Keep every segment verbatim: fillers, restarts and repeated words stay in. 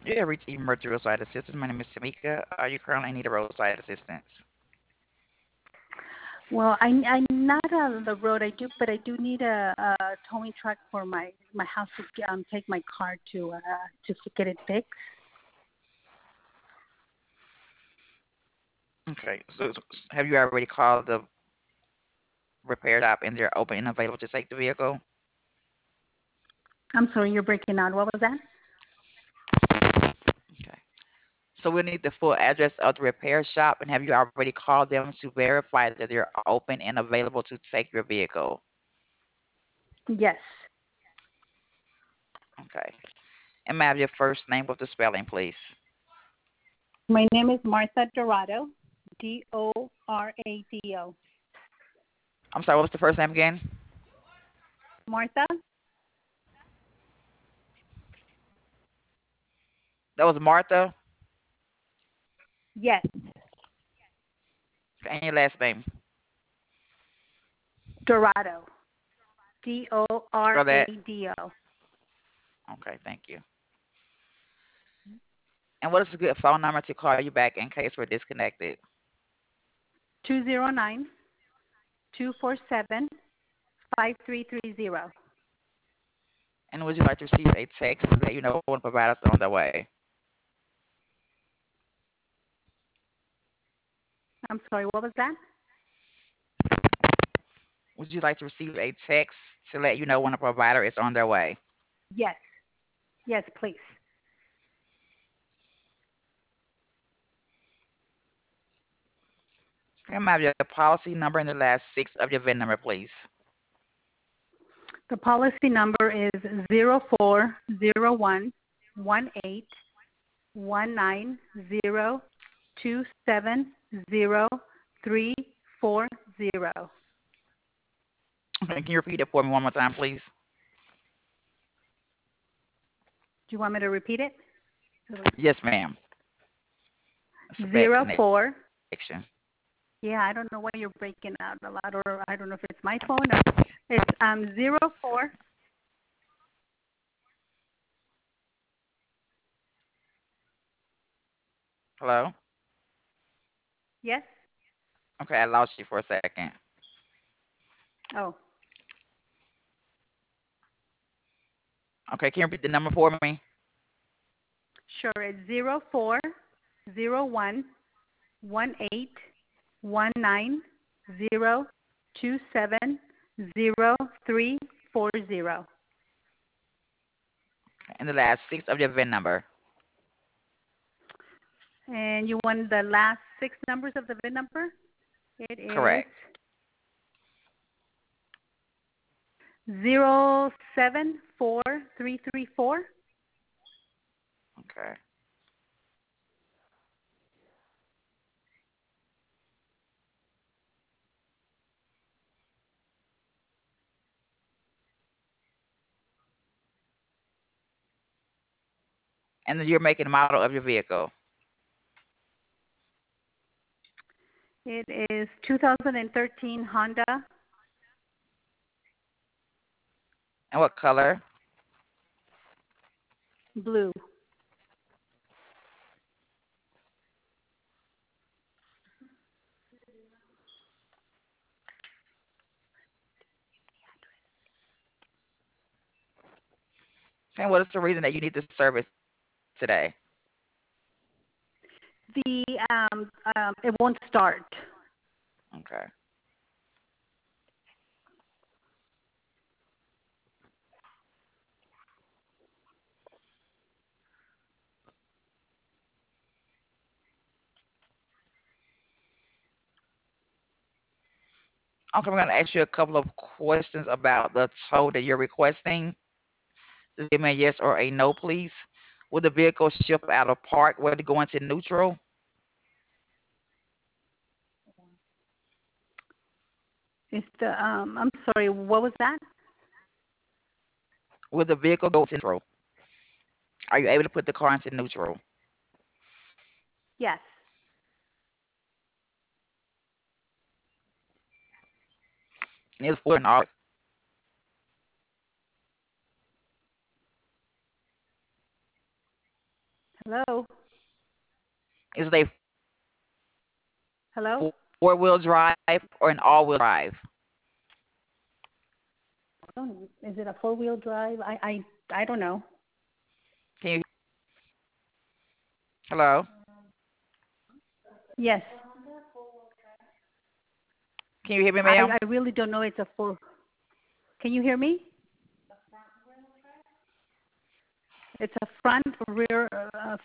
You have reached Emergency Roadside Assistance. My name is Tamika. Are you currently in need of roadside assistance? Well, I I'm not on the road. I do, but I do need a, a towing truck for my my house to get- um take my car to uh to f- get it fixed. Okay. So, so have you already called the repair shop and they're open and available to take the vehicle? I'm sorry, you're breaking out. What was that? Okay. So we'll need the full address of the repair shop, and have you already called them to verify that they're open and available to take your vehicle? Yes. Okay. And may I have your first name with the spelling, please? My name is Martha Dorado. D O R A D O. I'm sorry, what was the first name again? Martha? That was Martha. Yes. And your last name. Dorado. D O R Spell A that. D O. Okay, thank you. And what is a good phone number to call you back in case we're disconnected? Two zero nine two four seven five three three zero. And would you like to receive a text to let you know when providers are on their way? I'm sorry, what was that? Would you like to receive a text to let you know when a provider is on their way? Yes. Yes, please. Can I have your policy number and the last six of your V I N number, please? The policy number is zero four zero one one eight one nine zero two seven zero three four zero. Okay, can you repeat it for me one more time, please? Do you want me to repeat it? Yes, ma'am. It's a bad Zero connection. four. Yeah, I don't know why you're breaking out a lot, or I don't know if it's my phone or it's um zero four. Hello? Yes. Okay, I lost you for a second. Oh, Okay, can you repeat the number for me? sure. It's zero four zero one one eight one nine zero two seven zero three four zero. And the last six of your V I N number. And you want the last six numbers of the V I N number? It is Correct. zero seven four three three four. Okay. And then you're making model of your vehicle. It is two thousand thirteen Honda And what color? Blue. And what is the reason that you need this service today? The um, um, it won't start. Okay. Okay, I'm going to ask you a couple of questions about the tow that you're requesting. Just give me a yes or a no, please. Will the vehicle shift out of park? Will it go into neutral? It's the um, I'm sorry. What was that? Will the vehicle go into neutral? Are you able to put the car into neutral? Yes. It's for an art. Hello? Is it a Hello? four-wheel drive or an all-wheel drive? Oh, is it a four-wheel drive? I, I, I don't know. Can you hello? Yes. Can you hear me, I, ma'am? I really don't know it's a four. Can you hear me? It's a front rear. Uh,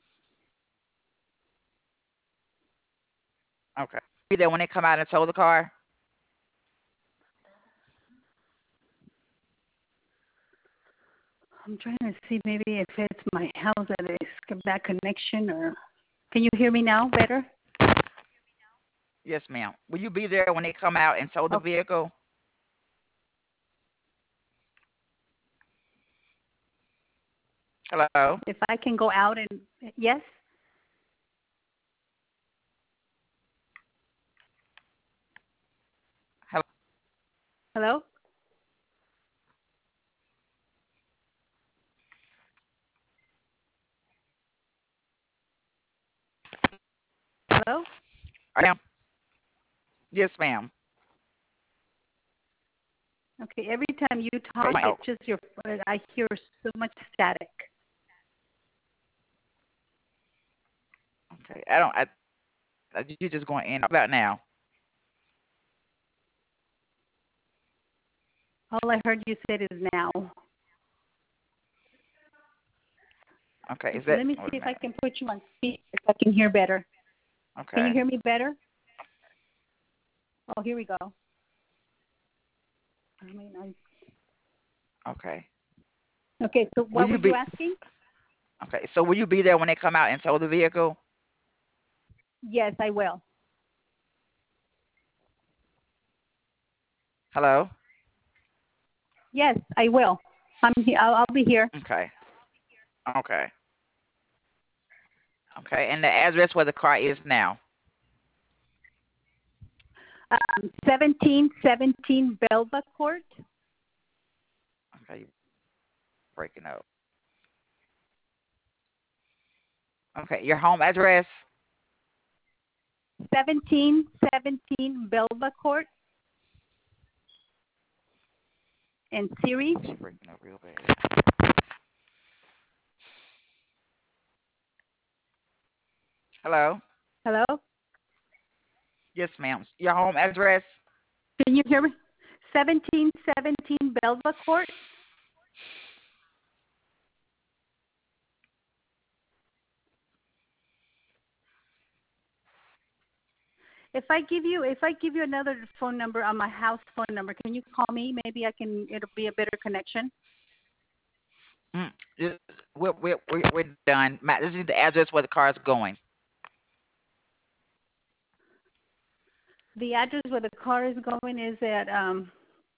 Okay. Be there when they come out and tow the car? I'm trying to see maybe if it's my house that is a bad connection, or can you hear me now better? Yes, ma'am. Will you be there when they come out and tow the Okay. vehicle? Hello? If I can go out and yes. Hello? Hello. Hello. Ma'am? Yes, ma'am. Okay. Every time you Okay. talk, Oh, it's just your. I hear so much static. okay. I don't. I, I- you're just going in about now. All I heard you said is now. Okay. Is Okay. that? Let me Wait see a if I minute. can put you on speaker if I can hear better. Can you Okay. hear me better? Oh, here we go. I mean, I. Okay. Okay. So Will what were you you be? asking? Okay. So will you be there when they come out and tow the vehicle? Yes, I will. Hello? Yes, I will. I'm here. I'll, I'll be here. Okay. Okay. Okay. And the address where the car is now. Um, seventeen seventeen Belva Court. Okay. You're breaking up. Okay. Your home address? seventeen seventeen Belva Court in Ceres. She's breaking up real bad. Hello? Hello? Yes, ma'am. Your home address? Can you hear me? seventeen seventeen Belva Court. If I give you if I give you another phone number on my house phone number, can you call me? Maybe I can. It'll be a better connection. Mm, just- we're, we're, we're, we're done. Matt, this is the address where the car is going. The address where the car is going is at um.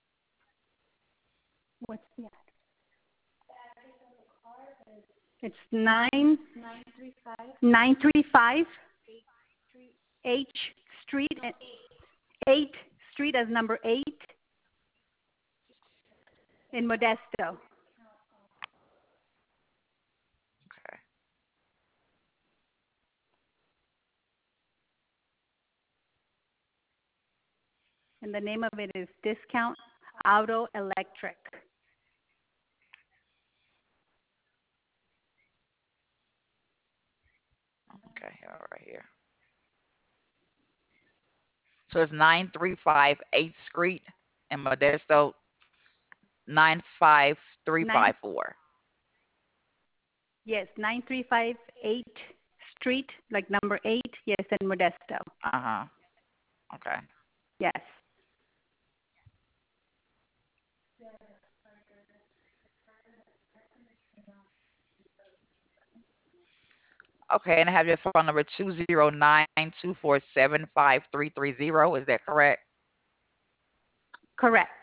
What's the address? It's nine nine three five H Street. Eight Street as number eight in Modesto. Okay. And the name of it is Discount Auto Electric. Okay. All right here. So it's nine three five eighth Street in Modesto, Nine, nine five three five four. yes, nine three five eight Street, like number eight, yes, in Modesto. Uh huh. Okay. Yes. Okay. And I have your phone number two zero nine two four seven five three three zero. Is that correct? Correct.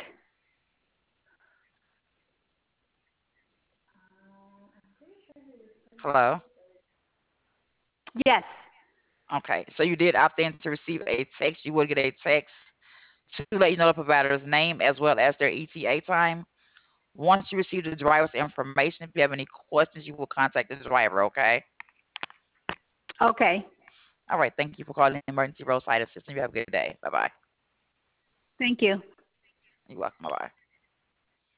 Hello? Yes. Okay. So you did opt in to receive a text. You will get a text to let you know the provider's name as well as their E T A time. Once you receive the driver's information, if you have any questions, you will contact the driver, okay? Okay. All right. Thank you for calling Emergency Roadside Assistance. You have a good day. Bye bye. Thank you. You're welcome. Bye bye.